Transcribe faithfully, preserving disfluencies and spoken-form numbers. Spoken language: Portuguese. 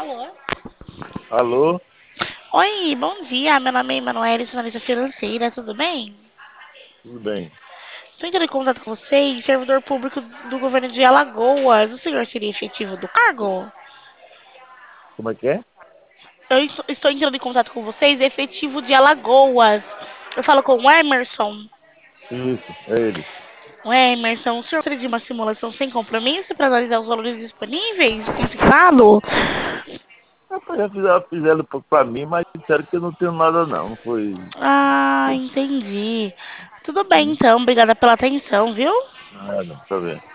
Alô? Alô? Oi, bom dia. Meu nome é Emanuele, sou analista financeira, tudo bem? Tudo bem? Estou entrando em contato com vocês, servidor público do governo de Alagoas. O senhor seria efetivo do cargo? Como é que é? Eu es- estou entrando em contato com vocês, efetivo de Alagoas. Eu falo com o Emerson. Isso, é ele. O Emerson, o senhor seria de uma simulação sem compromisso para analisar os valores disponíveis? Fixado? Rapaz, já fizeram, fizeram pra mim, mas disseram que eu não tenho nada não. Não foi. Ah, entendi. Tudo bem Hum, então, obrigada pela atenção, viu? nada, tá vendo?